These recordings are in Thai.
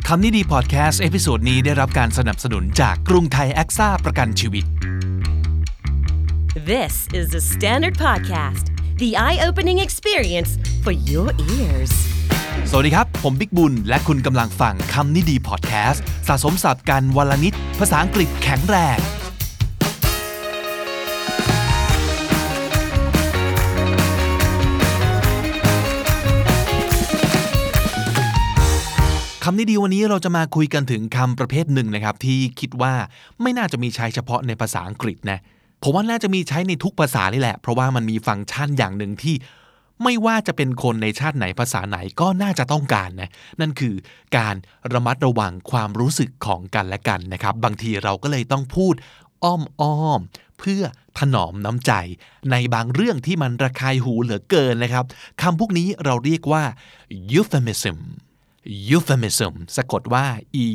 คำนี้ดีพอดแคสต์เอพิโซดนี้ได้รับการสนับสนุนจากกรุงไทยแอ็กซ่าประกันชีวิต This is the Standard Podcast, the eye-opening experience for your ears. สวัสดีครับผมบิ๊กบุญและคุณกำลังฟังคำนี้ดีพอดแคสต์สะสมศัพท์กันวันละนิดภาษาอังกฤษแข็งแรงคำนี้ดีวันนี้เราจะมาคุยกันถึงคำประเภทหนึ่งนะครับที่คิดว่าไม่น่าจะมีใช้เฉพาะในภาษาอังกฤษนะผมว่าน่าจะมีใช้ในทุกภาษานี่แหละเพราะว่ามันมีฟังก์ชันอย่างหนึ่งที่ไม่ว่าจะเป็นคนในชาติไหนภาษาไหนก็น่าจะต้องการนะนั่นคือการระมัดระวังความรู้สึกของกันและกันนะครับบางทีเราก็เลยต้องพูดอ้อมเพื่อถนอมน้ำใจในบางเรื่องที่มันระคายหูเหลือเกินนะครับคำพวกนี้เราเรียกว่า euphemism สะกดว่า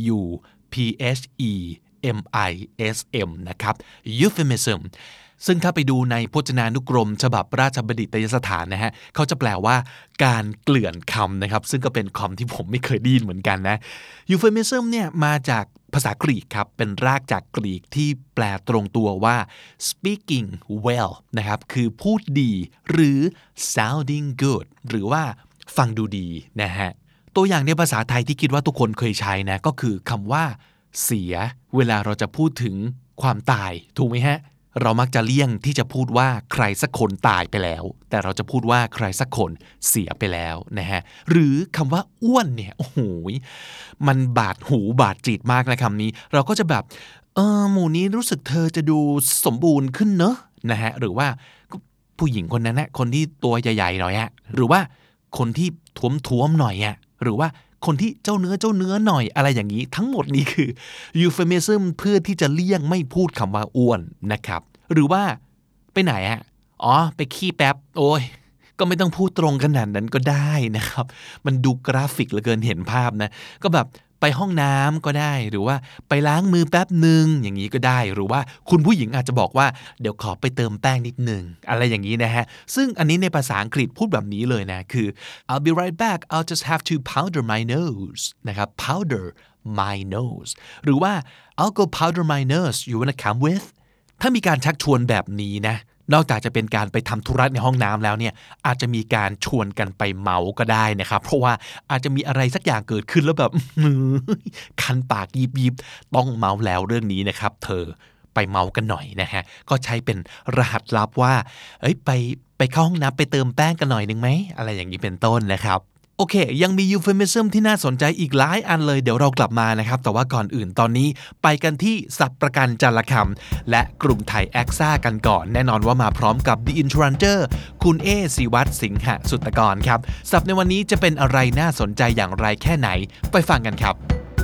euphemism นะครับ euphemism ซึ่งถ้าไปดูในพจนานุกรมฉบับราชบัณฑิตยสถานนะฮะเขาจะแปลว่าการเกลื่อนคำนะครับซึ่งก็เป็นคำที่ผมไม่เคยได้ยินเหมือนกันนะ euphemism เนี่ยมาจากภาษากรีกครับเป็นรากจากกรีกที่แปลตรงตัวว่า speaking well นะครับคือพูดดีหรือ sounding good หรือว่าฟังดูดีนะฮะตัวอย่างในภาษาไทยที่คิดว่าทุกคนเคยใช้นะก็คือคำว่าเสียเวลาเราจะพูดถึงความตายถูกไหมฮะเรามักจะเลี่ยงที่จะพูดว่าใครสักคนตายไปแล้วแต่เราจะพูดว่าใครสักคนเสียไปแล้วนะฮะหรือคำว่าอ้วนเนี่ยโอ้โหมันบาดหูบาดจิตมากนะคำนี้เราก็จะแบบหมู่นี้รู้สึกเธอจะดูสมบูรณ์ขึ้นเนอะนะฮะหรือว่าผู้หญิงคนนั้นนะคนที่ตัวใหญ่ๆหน่อยอะหรือว่าคนที่ท้วมๆหน่อยอะหรือว่าคนที่เจ้าเนื้อหน่อยอะไรอย่างนี้ทั้งหมดนี้คือ euphemism เพื่อที่จะเลี่ยงไม่พูดคำว่าอ้วนนะครับหรือว่าไปไหนอะไปขี้แป๊บโอ้ยก็ไม่ต้องพูดตรงขนาดนั้นก็ได้นะครับมันดูกราฟิกเหลือเกินเห็นภาพนะก็แบบไปห้องน้ำก็ได้หรือว่าไปล้างมือแป๊บนึงอย่างนี้ก็ได้หรือว่าคุณผู้หญิงอาจจะบอกว่าเดี๋ยวขอไปเติมแป้งนิดนึงอะไรอย่างนี้นะฮะซึ่งอันนี้ในภาษาอังกฤษพูดแบบนี้เลยนะคือ I'll be right back I'll just have to powder my nose นะครับ powder my nose หรือว่า I'll go powder my nose you wanna come with ถ้ามีการชักชวนแบบนี้นะนอกจากจะเป็นการไปทำธุระในห้องน้ำแล้วเนี่ยอาจจะมีการชวนกันไปเมาก็ได้นะครับเพราะว่าอาจจะมีอะไรสักอย่างเกิดขึ้นแล้วแบบคันปากยิบต้องเมาแล้วเรื่องนี้นะครับเธอไปเมากันหน่อยนะฮะก็ใช้เป็นรหัสลับว่าไปเข้าห้องน้ำไปเติมแป้งกันหน่อยนึงไหมอะไรอย่างนี้เป็นต้นนะครับโอเคยังมี euphemism ที่น่าสนใจอีกหลายอันเลยเดี๋ยวเรากลับมานะครับแต่ว่าก่อนอื่นตอนนี้ไปกันที่ศัพท์ประกันจารคำและกรุงไทยแอ็กซ่ากันก่อนแน่นอนว่ามาพร้อมกับ The Insurancer คุณเอศิวัตรสิงหสุตกรครับศัพท์ในวันนี้จะเป็นอะไรน่าสนใจอย่างไรแค่ไหนไปฟังกันครับ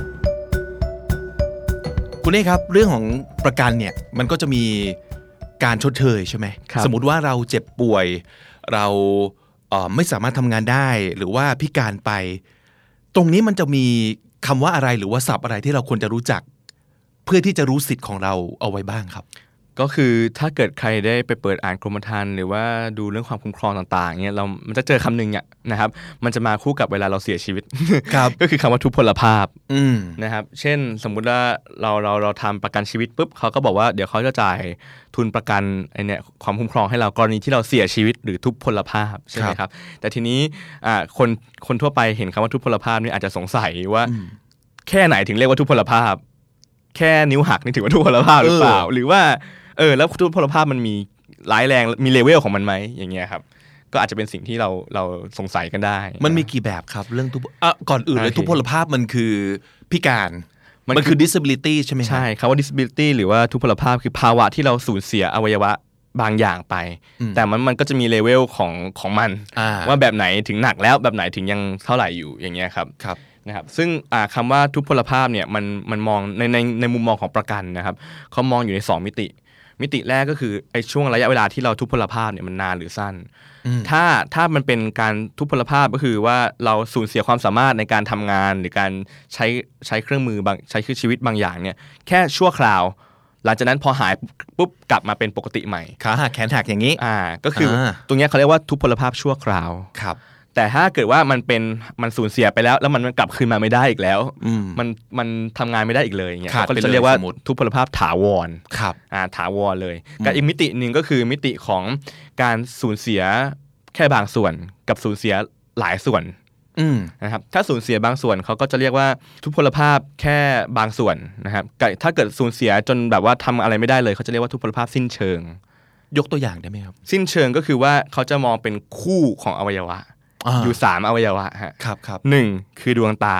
คุณเอครับเรื่องของประกันเนี่ยมันก็จะมีการชดเชยใช่ไหมสมมุติว่าเราเจ็บป่วยเราไม่สามารถทำงานได้หรือว่าพิการไปตรงนี้มันจะมีคำว่าอะไรหรือว่าศัพท์อะไรที่เราควรจะรู้จักเพื่อที่จะรู้สิทธิ์ของเราเอาไว้บ้างครับก็คือถ้าเกิดใครได้ไปเปิดอ่านกรมธรรม์หรือว่าดูเรื่องความคุ้มครองต่างๆเนี่ยมันจะเจอคำหนึ่งเนี่ยนะครับมันจะมาคู่กับเวลาเราเสียชีวิต ก็คือคำว่าทุพพลภาพนะครับเช่นสมมุติว่าเราทำประกันชีวิตปุ๊บเขาก็บอกว่าเดี๋ยวเขาจะจ่ายทุนประกันไอเนี่ยความคุ้มครองให้เรากรณีที่เราเสียชีวิตหรือทุพพลภาพใช่ไหมครับแต่ทีนี้คนทั่วไปเห็นคำว่าทุพพลภาพนี่อาจจะสงสัยว่าแค่ไหนถึงเรียกว่าทุพพลภาพแค่นิ้วหักนี่ถือว่าทุพพลภาพหรือเปล่าหรือว่าแล้วทุพพลภาพมันมีร้ายแรงมีเลเวลของมันไหมอย่างเงี้ยครับก็อาจจะเป็นสิ่งที่เราสงสัยกันได้มันมีกี่แบบครับเรื่องก่อนอื่นเลยทุพพลภาพมันคือพิการมันคือ disability ใช่ไหมครับใช่คำว่า disability หรือว่าทุพพลภาพคือภาวะที่เราสูญเสียอวัยวะบางอย่างไปแต่มันก็จะมีเลเวลของมันว่าแบบไหนถึงหนักแล้วแบบไหนถึงยังเท่าไหร่อยู่อย่างเงี้ยครับนะครับซึ่งคำว่าทุพพลภาพเนี่ยมันมองในมุมมองของประกันนะครับเขามองอยู่ใน2มิติแรกก็คือไอ้ช่วงระยะเวลาที่เราทุพพลภาพเนี่ยมันนานหรือสั้นถ้ามันเป็นการทุพพลภาพก็คือว่าเราสูญเสียความสามารถในการทำงานหรือการใช้เครื่องมือบางใช้ชีวิตบางอย่างเนี่ยแค่ชั่วคราวหลังจากนั้นพอหายปุ๊บกลับมาเป็นปกติใหม่ขาหักแขนหักอย่างนี้ก็คือตรงนี้เขาเรียกว่าทุพพลภาพชั่วคราวครับแต่ถ้าเกิดว่ามันสูญเสียไปแล้วมันกลับคืนมาไม่ได้อีกแล้วมันทำงานไม่ได้อีกเลยอย่างเงี้ยก็จะเรียกว่าทุพพลภาพถาวรถาวรเลยกับอีกมิตินึงก็คือมิติของการสูญเสียแค่บางส่วนกับสูญเสียหลายส่วนนะครับถ้าสูญเสียบางส่วนเขาก็จะเรียกว่าทุพพลภาพแค่บางส่วนนะครับถ้าเกิดสูญเสียจนแบบว่าทำอะไรไม่ได้เลยเขาจะเรียกว่าทุพพลภาพสิ้นเชิงยกตัวอย่างได้ไหมครับสิ้นเชิงก็คือว่าเขาจะมองเป็นคู่ของอวัยวะอยู่3อวัยวะฮะครับ 1คือดวงตา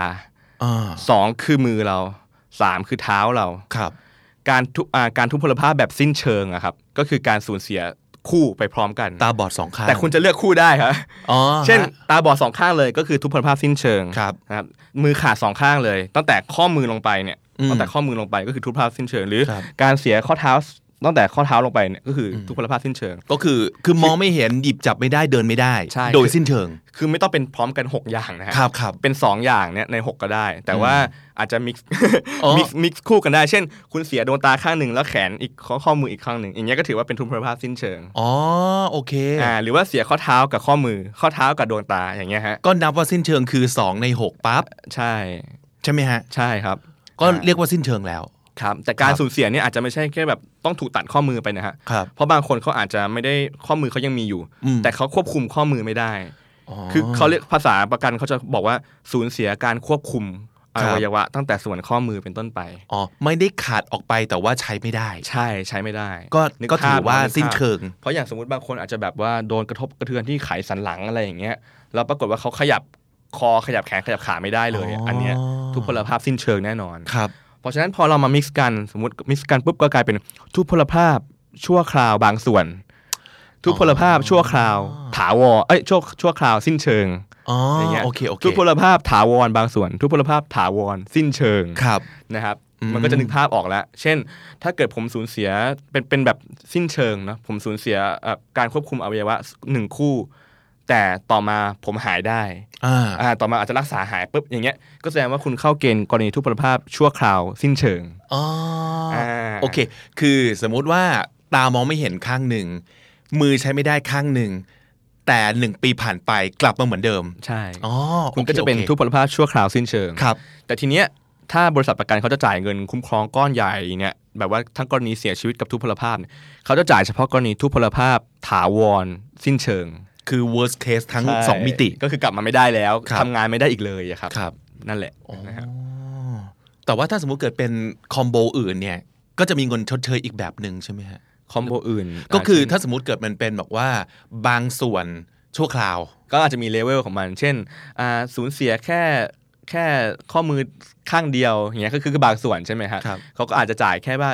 2คือมือเรา3คือเท้าเราครับการทุพพลภาพแบบสิ้นเชิงอะครับก็คือการสูญเสียคู่ไปพร้อมกันตาบอด2ข้างแต่คุณจะเลือกคู่ได้ครับเช่นตาบอด2ข้างเลยก็คือทุพพลภาพสิ้นเชิงนะครับมือขาด2ข้างเลยตั้งแต่ข้อมือลงไปเนี่ยตั้งแต่ข้อมือลงไปก็คือทุพพลภาพสิ้นเชิงหรือการเสียข้อเท้าตั้งแต่ข้อเท้าลงไปเนี่ยก็คือทุพพลภาพสิ้นเชิงก็คือมองไม่เห็นหยิบจับไม่ได้เดินไม่ได้โดยสิ้นเชิงคือไม่ต้องเป็นพร้อมกัน6อย่างนะครับเป็น2อย่างเนี่ยใน6ก็ได้แต่ว่าอาจจะมิกซ์คู่กันได้เช่นคุณเสียดวงตาข้างนึงแล้วแขนอีกข้อมืออีกข้างนึงอย่างเงี้ยก็ถือว่าเป็นทุพพลภาพสิ้นเชิงโอเคหรือว่าเสียข้อเท้ากับข้อมือข้อเท้ากับดวงตาอย่างเงี้ยฮะก็นับว่าสิ้นเชิงคือ2ใน6ปั๊บใช่ไหมฮะใช่ครับก็เรียกว่าสิ้นเชิงแล้วครับแต่การสูญเสียเนี่ยอาจจะไม่ใช่แค่แบบต้องถูกตัดข้อมือไปนะฮะเพราะบางคนเขาอาจจะไม่ได้ข้อมือเขายังมีอยู่แต่เขาควบคุมข้อมือไม่ได้คือเขาเรียกภาษาประกันเขาจะบอกว่าสูญเสียการควบคุมอวัยวะตั้งแต่ส่วนข้อมือเป็นต้นไปไม่ได้ขาดออกไปแต่ว่าใช้ไม่ได้ใช้ไม่ได้ก็ถือว่าสิ้นเชิงเพราะอย่างสมมติบางคนอาจจะแบบว่าโดนกระทบกระเทือนที่ไขสันหลังอะไรอย่างเงี้ยแล้วปรากฏว่าเขาขยับคอขยับแขนขยับขาไม่ได้เลยอันเนี้ยทุพพลภาพสิ้นเชิงแน่นอนครับเพราะฉะนั้นพอเรามา mix กันสมมติ mix กันปุ๊บก็กลายเป็นทุพพลภาพชั่วคราวบางส่วนทุพพลภาพชั่วคราวถาวรชั่วคราวสิ้นเชิงอย่างเงี้ยทุพพลภาพถาวรบางส่วนทุพพลภาพถาวรสิ้นเชิงนะครับมันก็จะนึกภาพออกแล้วเช่นถ้าเกิดผมสูญเสียเป็นแบบสิ้นเชิงนะผมสูญเสียการควบคุมอวัยวะ1คู่แต่ต่อมาผมหายได้ต่อมาอาจจะรักษาหายปุ๊บอย่างเงี้ยก็แสดงว่าคุณเข้าเกณฑ์กรณีทุพพลภาพชั่วคราวสิ้นเชิงโอเคคือสมมุติว่าตามองไม่เห็นข้างหนึ่งมือใช้ไม่ได้ข้างหนึ่งแต่1 ปีผ่านไปกลับมาเหมือนเดิมใช่คุณก็จะเป็นทุพพลภาพชั่วคราวสิ้นเชิงครับแต่ทีเนี้ยถ้าบริษัทประกันเขาจะจ่ายเงินคุ้มครองก้อนใหญ่เนี่ยแบบว่าทั้งกรณีเสียชีวิตกับทุพพลภาพเขาจะจ่ายเฉพาะกรณีทุพพลภาพถาวรสิ้นเชิงคือ worst case ทั้ง2มิติก็คือกลับมาไม่ได้แล้วทำงานไม่ได้อีกเลยครับนั่นแหละนะครับแต่ว่าถ้าสมมุติเกิดเป็นคอมโบอื่นเนี่ยก็จะมีเงินชดเชยอีกแบบนึงใช่ไหมฮะคอมโบอื่นก็คือถ้าสมมุติเกิดมันเป็นบอกว่าบางส่วนชั่วคราวก็อาจจะมีเลเวลของมันเช่นสูญเสียแค่ข้อมือข้างเดียวอย่างเงี้ยก็คือบางส่วนใช่ไหมครับเขาก็อาจจะจ่ายแค่ว่า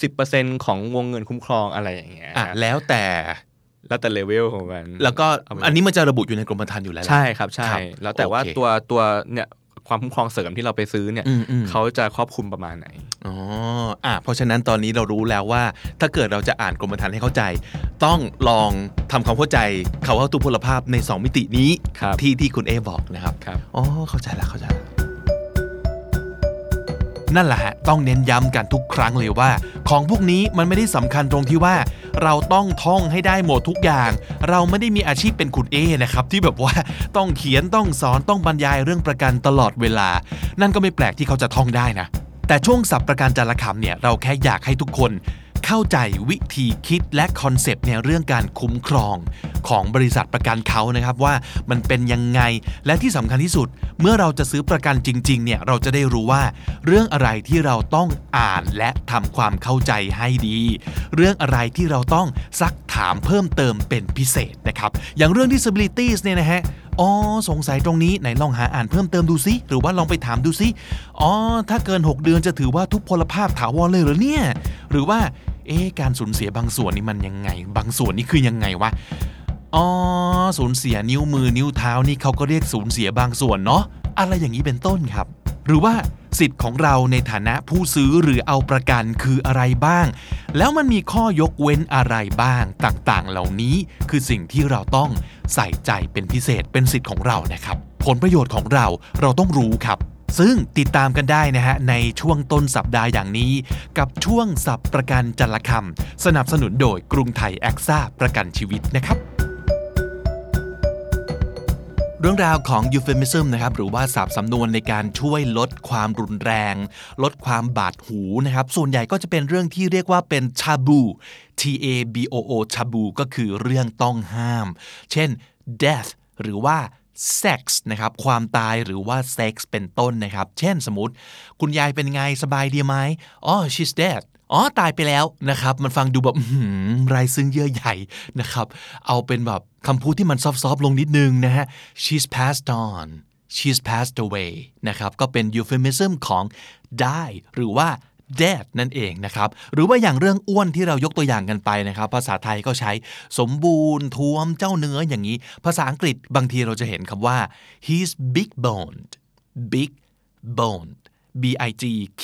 10% ของวงเงินคุ้มครองอะไรอย่างเงี้ยแล้วแต่เลเวลของมันแล้วก็อันนี้มันจะระบุอยู่ในกรมธรรม์อยู่แล้วใช่ครับใช่แล้วแต่ว่าตัวเนี่ยความคุ้มครองเสริมที่เราไปซื้อเนี่ยเขาจะครอบคลุมประมาณไหนเพราะฉะนั้นตอนนี้เรารู้แล้วว่าถ้าเกิดเราจะอ่านกรมธรรม์ให้เข้าใจต้องลองทำความเข้าใจคำว่าทุพพลภาพใน2มิตินี้ที่คุณบอกนะครับเข้าใจแล้วนั่นแหละฮะต้องเน้นย้ำกันทุกครั้งเลยว่าของพวกนี้มันไม่ได้สำคัญตรงที่ว่าเราต้องท่องให้ได้หมดทุกอย่างเราไม่ได้มีอาชีพเป็นคุณนะครับที่แบบว่าต้องเขียนต้องสอนต้องบรรยายเรื่องประกันตลอดเวลานั่นก็ไม่แปลกที่เขาจะท่องได้นะแต่ช่วงศัพท์ประกันจารคำเนี่ยเราแค่อยากให้ทุกคนเข้าใจวิธีคิดและคอนเซปต์ในเรื่องการคุ้มครองของบริษัทประกันเขานะครับว่ามันเป็นยังไงและที่สำคัญที่สุดเมื่อเราจะซื้อประกันจริงๆเนี่ยเราจะได้รู้ว่าเรื่องอะไรที่เราต้องอ่านและทำความเข้าใจให้ดีเรื่องอะไรที่เราต้องซักถามเพิ่มเติมเป็นพิเศษนะครับอย่างเรื่อง disabilities เนี่ยนะฮะสงสัยตรงนี้ไหนลองหาอ่านเพิ่มเติมดูซิหรือว่าลองไปถามดูซิถ้าเกิน6เดือนจะถือว่าทุพพลภาพถาวรเลยเหรอเนี่ยหรือว่าการสูญเสียบางส่วนนี่มันยังไงบางส่วนนี่คือยังไงวะสูญเสียนิ้วมือนิ้วเท้านี่เขาก็เรียกสูญเสียบางส่วนเนาะอะไรอย่างนี้เป็นต้นครับหรือว่าสิทธิ์ของเราในฐานะผู้ซื้อหรือเอาประกันคืออะไรบ้างแล้วมันมีข้อยกเว้นอะไรบ้างต่างๆเหล่านี้คือสิ่งที่เราต้องใส่ใจเป็นพิเศษเป็นสิทธิ์ของเรานะครับผลประโยชน์ของเราต้องรู้ครับซึ่งติดตามกันได้นะฮะในช่วงต้นสัปดาห์อย่างนี้กับช่วงศัพท์ประกันจรคำสนับสนุนโดยกรุงไทยแอ็กซ่าประกันชีวิตนะครับรื่องราวของ euphemism นะครับหรือว่าศัพท์สำนวนในการช่วยลดความรุนแรงลดความบาดหูนะครับส่วนใหญ่ก็จะเป็นเรื่องที่เรียกว่าเป็น taboo taboo taboo ก็คือเรื่องต้องห้ามเช่น death หรือว่า sex นะครับความตายหรือว่า sex เป็นต้นนะครับเช่นสมมุติคุณยายเป็นไงสบายดีไหมshe's dead ตายไปแล้วนะครับมันฟังดูแบบไร้ซึ่งเยื่อใยนะครับเอาเป็นแบบคำพูดที่มันซอฟๆลงนิดนึงนะฮะ she's passed on she's passed away นะครับก็เป็น euphemism ของ die หรือว่า dead นั่นเองนะครับหรือว่าอย่างเรื่องอ้วนที่เรายกตัวอย่างกันไปนะครับภาษาไทยก็ใช้สมบูรณ์ท้วมเจ้าเนื้ออย่างนี้ภาษาอังกฤษบางทีเราจะเห็นคำว่า he's big boned big boned big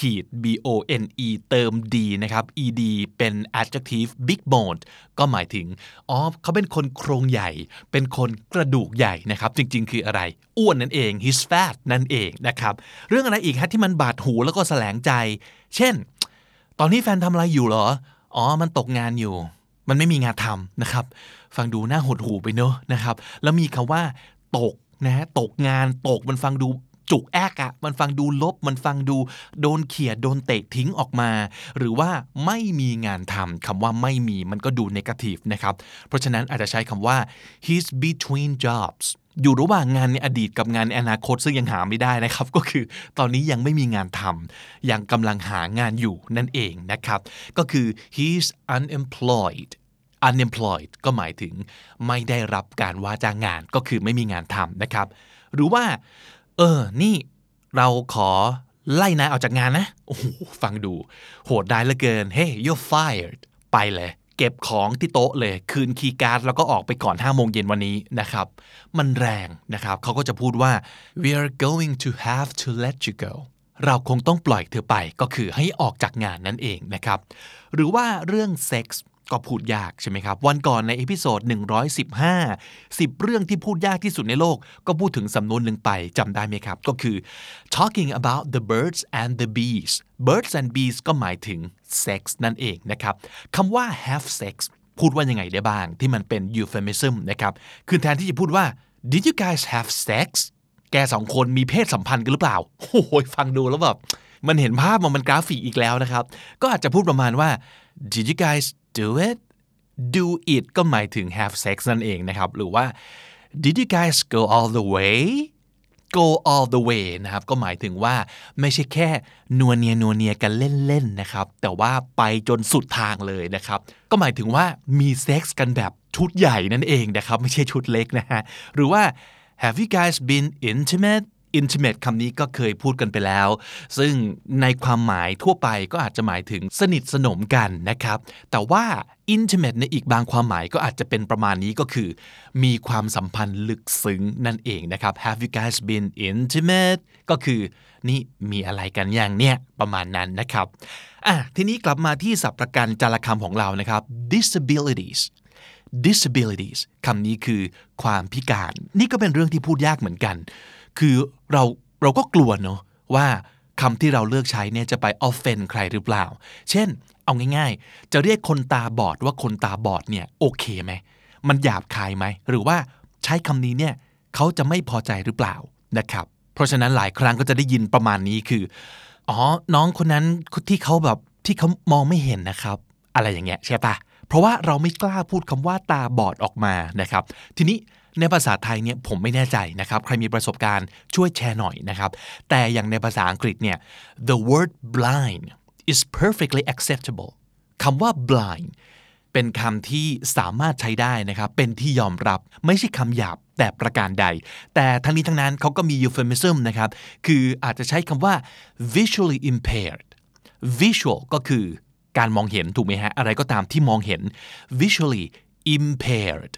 bone เติม d นะครับ ed เป็น adjective big boned ก็หมายถึงเขาเป็นคนโครงใหญ่เป็นคนกระดูกใหญ่นะครับจริงๆคืออะไรอ้วนนั่นเอง he's fat นั่นเองนะครับเรื่องอะไรอีกฮะที่มันบาดหูแล้วก็แสลงใจเช่นตอนนี้แฟนทำอะไรอยู่เหรอมันตกงานอยู่มันไม่มีงานทำนะครับฟังดูน่าหดหูไปเนอะนะครับแล้วมีคำว่าตกนะฮะตกงานตกมันฟังดูจุกแอกอะมันฟังดูลบมันฟังดูโดนเขี่ยโดนเตะทิ้งออกมาหรือว่าไม่มีงานทำคำว่าไม่มีมันก็ดูเนกาทีฟนะครับเพราะฉะนั้นอาจจะใช้คำว่า he's between jobs อยู่ระหว่างงานในอดีตกับงานในอนาคตซึ่งยังหาไม่ได้นะครับก็คือตอนนี้ยังไม่มีงานทำยังกำลังหางานอยู่นั่นเองนะครับก็คือ he's unemployed ก็หมายถึงไม่ได้รับการว่าจ้างงานก็คือไม่มีงานทำนะครับหรือว่านี่เราขอไล่นายออกจากงานนะโอ้โหฟังดูโหดได้เหลือเกิน Hey you're fired ไปเลยเก็บของที่โต๊ะเลยคืนคีย์การ์ดแล้วก็ออกไปก่อน 5 โมงเย็นวันนี้นะครับมันแรงนะครับเขาก็จะพูดว่า we're going to have to let you go เราคงต้องปล่อยเธอไปก็คือให้ออกจากงานนั่นเองนะครับหรือว่าเรื่องเซ็กส์ก็พูดยากใช่ไหมครับวันก่อนในเอพิโซด115 10 เรื่องที่พูดยากที่สุดในโลกก็พูดถึงสำนวนหนึ่งไปจำได้ไหมครับก็คือ talking about the birds and the bees birds and bees ก็หมายถึง sex นั่นเองนะครับคำว่า have sex พูดว่ายังไงได้บ้างที่มันเป็น euphemism นะครับคือแทนที่จะพูดว่า did you guys have sex แกสองคนมีเพศสัมพันธ์กันหรือเปล่าโอ้โหฟังดูแล้วแบบมันเห็นภาพมันกราฟิกอีกแล้วนะครับก็อาจจะพูดประมาณว่า did you guys do it ก็หมายถึง have sex นั่นเองนะครับหรือว่า did you guys go all the way นะครับก็หมายถึงว่าไม่ใช่แค่นัวเนียกันเล่นๆนะครับแต่ว่าไปจนสุดทางเลยนะครับก็หมายถึงว่ามีเซ็กส์กันแบบชุดใหญ่นั่นเองนะครับไม่ใช่ชุดเล็กนะฮะหรือว่า have you guys been intimate คำนี้ก็เคยพูดกันไปแล้วซึ่งในความหมายทั่วไปก็อาจจะหมายถึงสนิทสนมกันนะครับแต่ว่า intimate ในอีกบางความหมายก็อาจจะเป็นประมาณนี้ก็คือมีความสัมพันธ์ลึกซึ้งนั่นเองนะครับ Have you guys been intimate ก็คือนี่มีอะไรกันอย่างเนี้ยประมาณนั้นนะครับทีนี้กลับมาที่ศัพท์ประกันจารคำของเรานะครับ disabilities คำนี้คือความพิการนี่ก็เป็นเรื่องที่พูดยากเหมือนกันคือเราก็กลัวเนอะว่าคำที่เราเลือกใช้เนี่ยจะไป offend ใครหรือเปล่าเช่นเอาง่ายๆจะเรียกคนตาบอดว่าคนตาบอดเนี่ยโอเคไหมมันหยาบคายไหมหรือว่าใช้คำนี้เนี่ยเขาจะไม่พอใจหรือเปล่านะครับเพราะฉะนั้นหลายครั้งก็จะได้ยินประมาณนี้คือน้องคนนั้นที่เขามองไม่เห็นนะครับอะไรอย่างเงี้ยใช่ปะเพราะว่าเราไม่กล้าพูดคำว่าตาบอดออกมานะครับทีนี้ในภาษาไทยเนี่ยผมไม่แน่ใจนะครับใครมีประสบการณ์ช่วยแชร์หน่อยนะครับแต่อย่างในภาษาอังกฤษเนี่ย the word blind is perfectly acceptable คำว่า blind เป็นคำที่สามารถใช้ได้นะครับเป็นที่ยอมรับไม่ใช่คำหยาบแต่ประการใดแต่ทั้งนี้ทั้งนั้นเขาก็มี euphemism นะครับคืออาจจะใช้คำว่า visually impaired visual ก็คือการมองเห็นถูกไหมฮะอะไรก็ตามที่มองเห็น visually impaired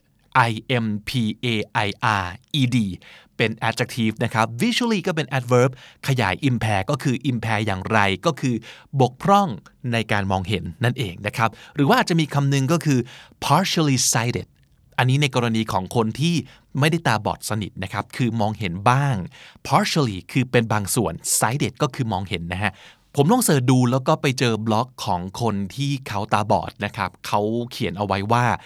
impaired เป็น adjective นะครับ visually ก็เป็น adverb ขยาย impair ก็คือ impair อย่างไรก็คือบกพร่องในการมองเห็นนั่นเองนะครับหรือว่าอาจจะมีคำหนึ่งก็คือ partially sighted อันนี้ในกรณีของคนที่ไม่ได้ตาบอดสนิทนะครับคือมองเห็นบ้าง partially คือเป็นบางส่วน sighted ก็คือมองเห็นนะฮะผมลองเสิร์ชดูแล้วก็ไปเจอบล็อกของคนที่เขาตาบอดนะครับเขาเขียนเอาไว้ว่า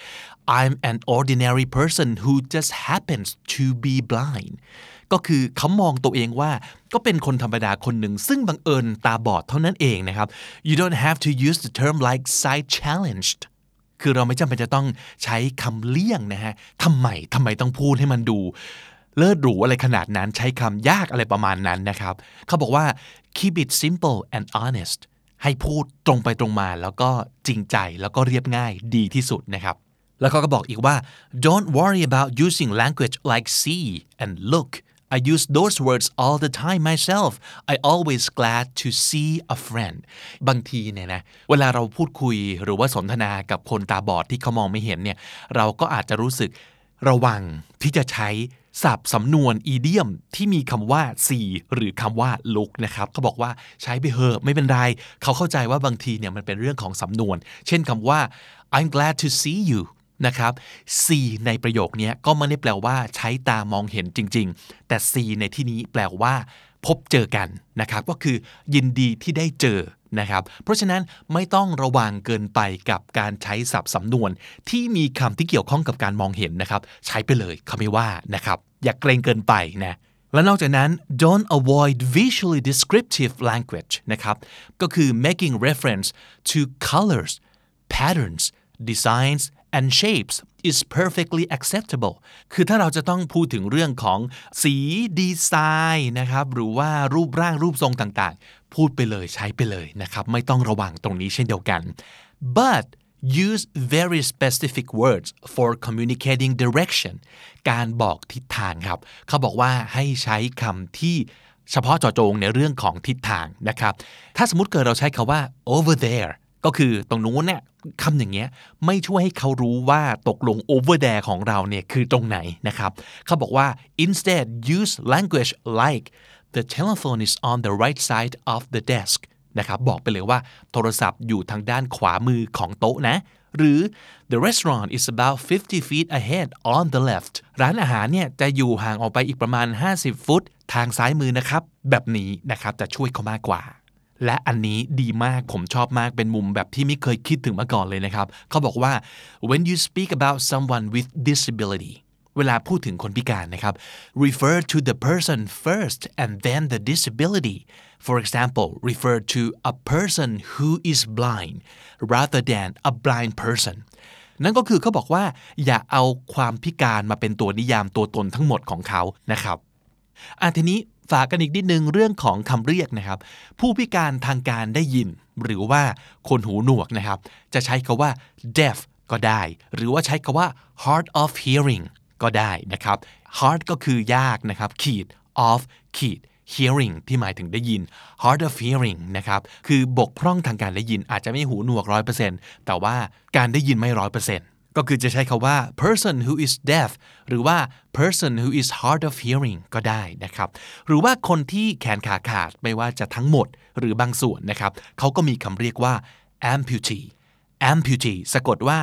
I'm an ordinary person who just happens to be blind ก็คือเขามองตัวเองว่าก็เป็นคนธรรมดาคนหนึ่งซึ่งบังเอิญตาบอดเท่านั้นเองนะครับ You don't have to use the term like sight challenged คือเราไม่จำเป็นจะต้องใช้คำเลี่ยงนะฮะทำไมต้องพูดให้มันดูเลิศหรูอะไรขนาดนั้นใช้คำยากอะไรประมาณนั้นนะครับเขาบอกว่า keep it simple and honest ให้พูดตรงไปตรงมาแล้วก็จริงใจแล้วก็เรียบง่ายดีที่สุดนะครับแล้วเขาก็บอกอีกว่า don't worry about using language like see and look I use those words all the time myself I always glad to see a friend บางทีเนี่ยนะเวลาเราพูดคุยหรือว่าสนทนากับคนตาบอดที่เขามองไม่เห็นเนี่ยเราก็อาจจะรู้สึกระวังที่จะใช้ศัพท์สำนวนอีเดียมที่มีคำว่า see หรือคำว่า look นะครับเขาบอกว่าใช้ไปเหอะไม่เป็นไรเขาเข้าใจว่าบางทีเนี่ยมันเป็นเรื่องของสำนวนเช่นคำว่า I'm glad to see you นะครับ see ในประโยคนี้ก็ไม่ได้แปลว่าใช้ตามองเห็นจริงๆแต่ see ในที่นี้แปลว่าพบเจอกันนะครับก็คือยินดีที่ได้เจอนะครับเพราะฉะนั้นไม่ต้องระวังเกินไปกับการใช้ศัพท์สำนวนที่มีคำที่เกี่ยวข้องกับการมองเห็นนะครับใช้ไปเลยเขาไม่ว่านะครับอย่าเกรงเกินไปนะและนอกจากนั้น don't avoid visually descriptive language นะครับก็คือ making reference to colors patterns designs and shapes is perfectly acceptable คือถ้าเราจะต้องพูดถึงเรื่องของสีดีไซน์นะครับหรือว่ารูปร่างรูปทรงต่างๆพูดไปเลยใช้ไปเลยนะครับไม่ต้องระวังตรงนี้เช่นเดียวกัน but use very specific words for communicating direction การบอกทิศทางครับเขาบอกว่าให้ใช้คำที่เฉพาะเจาะจงในเรื่องของทิศทางนะครับถ้าสมมุติเกิดเราใช้คำว่า over thereก็คือตรงนู้นเนี่ยคำอย่างเงี้ยไม่ช่วยให้เขารู้ว่าตกลง over there ของเราเนี่ยคือตรงไหนนะครับเขาบอกว่า instead use language like the telephone is on the right side of the desk นะครับบอกไปเลยว่าโทรศัพท์อยู่ทางด้านขวามือของโต๊ะนะหรือ the restaurant is about 50 feet ahead on the left ร้านอาหารเนี่ยจะอยู่ห่างออกไปอีกประมาณ50ฟุตทางซ้ายมือนะครับแบบนี้นะครับจะช่วยเขามากกว่าและอันนี้ดีมากผมชอบมากเป็นมุมแบบที่ไม่เคยคิดถึงมาก่อนเลยนะครับเขาบอกว่า when you speak about someone with disability เวลาพูดถึงคนพิการนะครับ refer to the person first and then the disability for example refer to a person who is blind rather than a blind person นั่นก็คือเขาบอกว่าอย่าเอาความพิการมาเป็นตัวนิยามตัวตนทั้งหมดของเขานะครับทีนี้ฝากกันอีกนิดนึงเรื่องของคำเรียกนะครับผู้พิการทางการได้ยินหรือว่าคนหูหนวกนะครับจะใช้คำว่า deaf ก็ได้หรือว่าใช้คำว่า hard of hearing ก็ได้นะครับ hard ก็คือยากนะครับขีด of ขีด hearing ที่หมายถึงได้ยิน hard of hearing นะครับคือบกพร่องทางการได้ยินอาจจะไม่หูหนวก 100% แต่ว่าการได้ยินไม่ 100%ก็คือจะใช้คำว่า person who is deaf หรือว่า person who is hard of hearing ก็ได้นะครับหรือว่าคนที่แขนขาขาดไม่ว่าจะทั้งหมดหรือบางส่วนนะครับเขาก็มีคำเรียกว่า amputee amputee สะกดว่า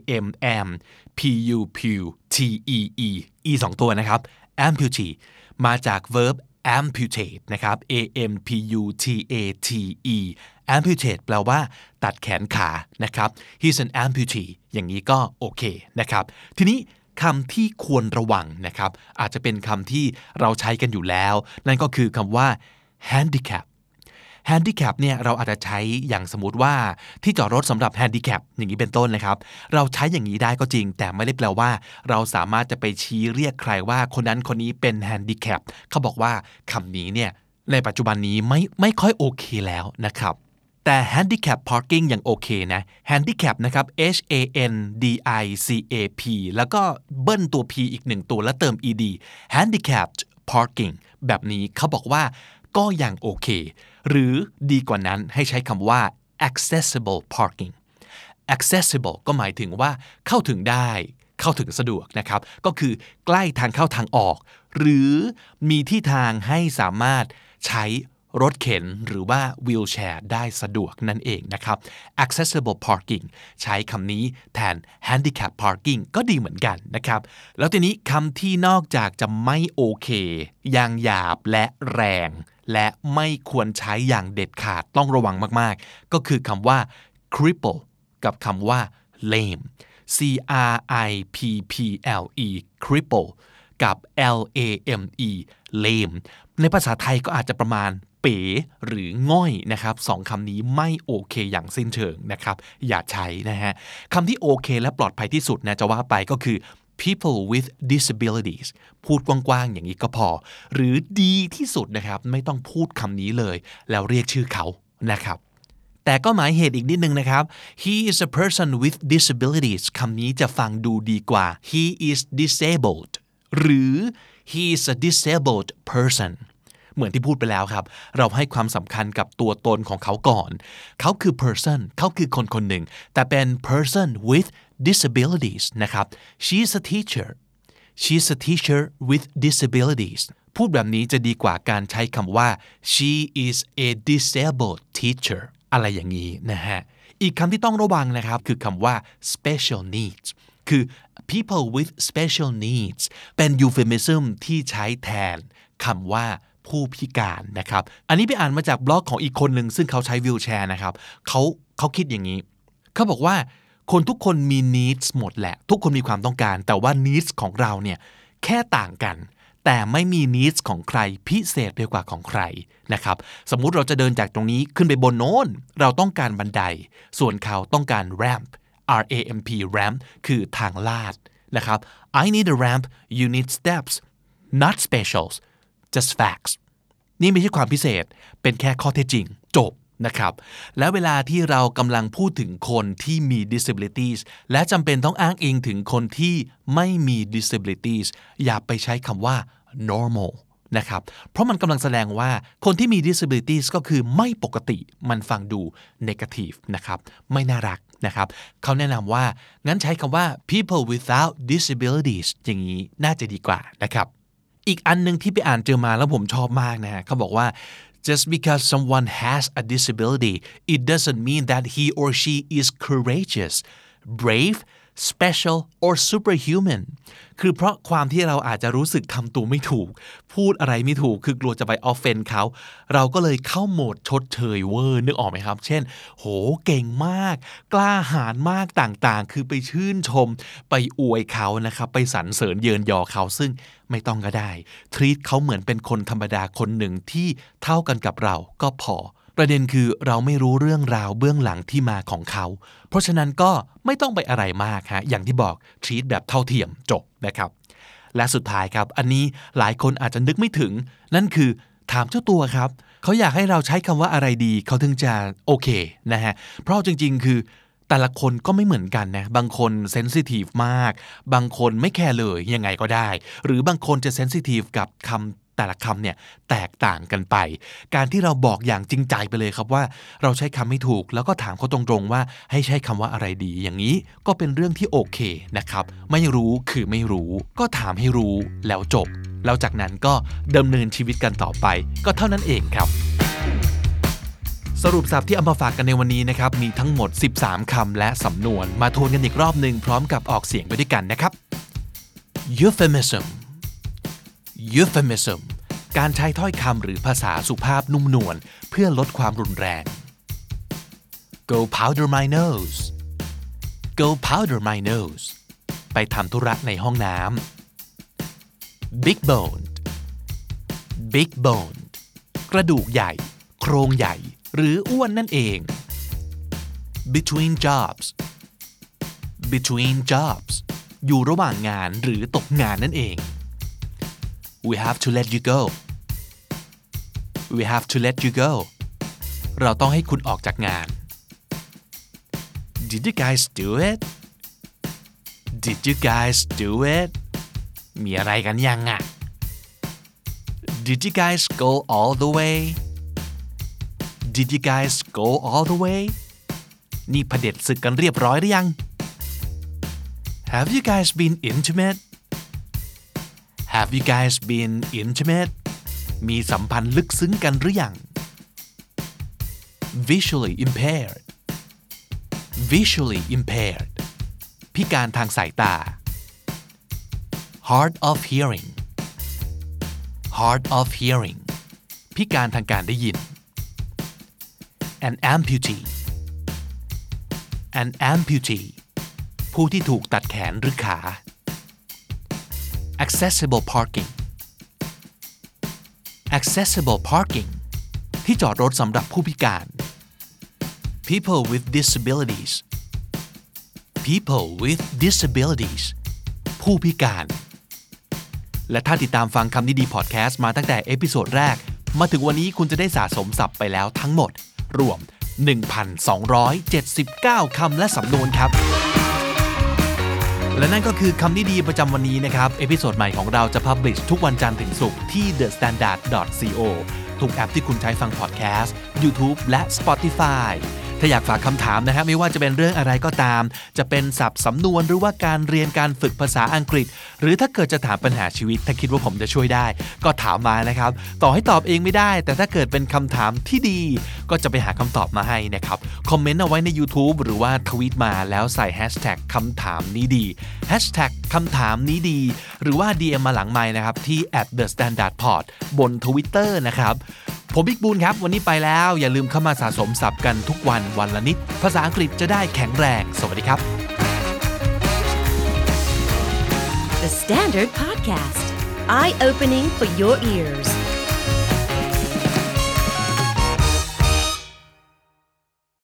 am p u p t e e e สองตัวนะครับ amputee มาจาก verb amputate นะครับ a m p u t a t e amputate แปลว่าตัดแขนขานะครับ he's an amputee อย่างนี้ก็โอเคนะครับทีนี้คำที่ควรระวังนะครับอาจจะเป็นคำที่เราใช้กันอยู่แล้วนั่นก็คือคำว่า handicap handicap เนี่ยเราอาจจะใช้อย่างสมมติว่าที่จอดรถสำหรับ handicap อย่างนี้เป็นต้นนะครับเราใช้อย่างนี้ได้ก็จริงแต่ไม่ได้แปลว่าเราสามารถจะไปชี้เรียกใครว่าคนนั้นคนนี้เป็น handicap เขาบอกว่าคำนี้เนี่ยในปัจจุบันนี้ไม่ค่อยโอเคแล้วนะครับแต่ handicap parking ยังโอเคนะ handicap นะครับ h a n d i c a p แล้วก็เบิ้ลตัว p อีกหนึ่งตัวแล้วเติม ed handicapped parking แบบนี้เขาบอกว่าก็ยังโอเคหรือดีกว่านั้นให้ใช้คำว่า accessible parking accessible ก็หมายถึงว่าเข้าถึงได้เข้าถึงสะดวกนะครับก็คือใกล้ทางเข้าทางออกหรือมีที่ทางให้สามารถใช้รถเข็นหรือว่าวีลแชร์ได้สะดวกนั่นเองนะครับ accessible parking ใช้คำนี้แทน handicap parking ก็ดีเหมือนกันนะครับแล้วทีนี้คำที่นอกจากจะไม่โอเคอย่างหยาบและแรงและไม่ควรใช้อย่างเด็ดขาดต้องระวังมากๆก็คือคำว่า cripple กับคำว่า lame cripple cripple กับ lame lame ในภาษาไทยก็อาจจะประมาณเป๋หรือง่อยนะครับสองคำนี้ไม่โอเคอย่างสิ้นเชิงนะครับอย่าใช้นะฮะคำที่โอเคและปลอดภัยที่สุดนะจะว่าไปก็คือ people with disabilities พูดกว้างๆอย่างนี้ก็พอหรือดีที่สุดนะครับไม่ต้องพูดคำนี้เลยแล้วเรียกชื่อเขานะครับแต่ก็หมายเหตุอีกนิดนึงนะครับ he is a person with disabilities คำนี้จะฟังดูดีกว่า he is disabled หรือ he is a disabled person เหมือนที่พูดไปแล้วครับเราให้ความสำคัญกับตัวตนของเขาก่อนเขาคือ person เขาคือคนคนหนึ่งแต่เป็น person with disabilities นะครับ she's a teacher with disabilities พูดแบบนี้จะดีกว่าการใช้คำว่า she is a disabled teacher อะไรอย่างนี้นะฮะอีกคำที่ต้องระวังนะครับคือคำว่า special needs คือ people with special needs เป็น euphemism ที่ใช้แทนคำว่าผู้พิการนะครับอันนี้ไปอ่านมาจากบล็อกของอีกคนหนึ่งซึ่งเขาใช้วีลแชร์นะครับเขาคิดอย่างนี้เขาบอกว่าคนทุกคนมี needs หมดแหละทุกคนมีความต้องการแต่ว่า needs ของเราเนี่ยแค่ต่างกันแต่ไม่มี needs ของใครพิเศษไปกว่าของใครนะครับสมมุติเราจะเดินจากตรงนี้ขึ้นไปบนโน้นเราต้องการบันไดส่วนเขาต้องการ ramp ramp คือทางลาดนะครับ I need a ramp you need steps not specials just facts นี่ไม่ใช่ความพิเศษเป็นแค่ข้อเท็จจริงจบนะครับและเวลาที่เรากำลังพูดถึงคนที่มี disabilities และจำเป็นต้องอ้างอิงถึงคนที่ไม่มี disabilities อย่าไปใช้คำว่า normal นะครับเพราะมันกำลังแสดงว่าคนที่มี disabilities ก็คือไม่ปกติมันฟังดู negative นะครับไม่น่ารักนะครับเขาแนะนำว่างั้นใช้คำว่า people without disabilities อย่างนี้น่าจะดีกว่านะครับอีกอันนึงที่ไปอ่านเจอมาแล้วผมชอบมากนะฮะเขาบอกว่า just because someone has a disability it doesn't mean that he or she is courageous brave special or superhuman คือเพราะความที่เราอาจจะรู้สึกทำตัวไม่ถูกพูดอะไรไม่ถูกคือกลัวจะไป offend เขาเราก็เลยเข้าโหมดชดเชยเวอร์นึกออกไหมครับเช่นโหเก่งมากกล้าหาญมากต่างๆคือไปชื่นชมไปอวยเขานะครับไปสรรเสริญเยินยอเขาซึ่งไม่ต้องก็ได้ treat เขาเหมือนเป็นคนธรรมดาคนหนึ่งที่เท่ากันกับเราก็พอประเด็นคือเราไม่รู้เรื่องราวเบื้องหลังที่มาของเขาเพราะฉะนั้นก็ไม่ต้องไปอะไรมากฮะอย่างที่บอก treat แบบเท่าเทียมจบนะครับและสุดท้ายครับอันนี้หลายคนอาจจะนึกไม่ถึงนั่นคือถามเจ้าตัวครับเขาอยากให้เราใช้คำว่าอะไรดีเขาถึงจะโอเคนะฮะเพราะจริงๆคือแต่ละคนก็ไม่เหมือนกันนะบางคนเซนซิทีฟมากบางคนไม่แคร์เลยยังไงก็ได้หรือบางคนจะเซนซิทีฟกับคำแต่ละคำเนี่ยแตกต่างกันไปการที่เราบอกอย่างจริงใจไปเลยครับว่าเราใช้คำไม่ถูกแล้วก็ถามเขาตรงๆว่าให้ใช้คำว่าอะไรดีอย่างนี้ก็เป็นเรื่องที่โอเคนะครับไม่รู้คือไม่รู้ก็ถามให้รู้แล้วจบแล้วจากนั้นก็ดำเนินชีวิตกันต่อไปก็เท่านั้นเองครับสรุปศัพท์ที่เอามาฝากกันในวันนี้นะครับมีทั้งหมด13คำและสำนวนมาทวนกันอีกรอบนึงพร้อมกับออกเสียงไปด้วยกันนะครับ euphemism การใช้ถ้อยคำหรือภาษาสุภาพนุ่มนวลเพื่อลดความรุนแรง go powder my nose ไปทำธุระในห้องน้ำ big boned กระดูกใหญ่โครงใหญ่หรืออ้วนนั่นเอง between jobs อยู่ระหว่างงานหรือตกงานนั่นเอง we have to let you go เราต้องให้คุณออกจากงาน did you guys do it มีอะไรกันยังอ่ะ did you guys go all the way นี่เผด็จศึกกันเรียบร้อยหรือยัง have you guys been intimate มีสัมพันธ์ลึกซึ้งกันหรือยัง visually impaired พิการทางสายตา hard of hearing พิการทางการได้ยิน an amputee ผู้ที่ถูกตัดแขนหรือขา accessible parking accessible parking ที่จอดรถสำหรับผู้พิการ people with disabilities people with disabilities ผู้พิการและถ้าติดตามฟังคำนี้ดีพอดแคสต์มาตั้งแต่เอพิโซดแรกมาถึงวันนี้คุณจะได้สะสมศัพท์ไปแล้วทั้งหมดรวม 1,279 คำและสำนวนครับและนั่นก็คือคำนี้ดีประจำวันนี้นะครับเอพิโซดใหม่ของเราจะพับลิชทุกวันจันทร์ถึงศุกร์ที่ thestandard.co ทุกแอปที่คุณใช้ฟังพอดแคสต์ YouTube และ Spotify ถ้าอยากฝากคำถามนะฮะไม่ว่าจะเป็นเรื่องอะไรก็ตามจะเป็นศัพท์สำนวนหรือว่าการเรียนการฝึกภาษาอังกฤษหรือถ้าเกิดจะถามปัญหาชีวิตถ้าคิดว่าผมจะช่วยได้ก็ถามมานะครับต่อให้ตอบเองไม่ได้แต่ถ้าเกิดเป็นคำถามที่ดีก็จะไปหาคำตอบมาให้นะครับคอมเมนต์เอาไว้ใน YouTube หรือว่าทวีตมาแล้วใส่ hashtag คำถามนี้ดี hashtag คำถามนี้ดีหรือว่า DM มาหลังไมค์นะครับที่ @thestandardpod บน Twitter นะครับผมบิ๊กบูนครับวันนี้ไปแล้วอย่าลืมเข้ามาสะสมศัพท์กันทุกวันวันละนิดภาษาอังกฤษจะได้แข็งแรงสวัสดีครับ The Standard Podcast Eye Opening for Your Ears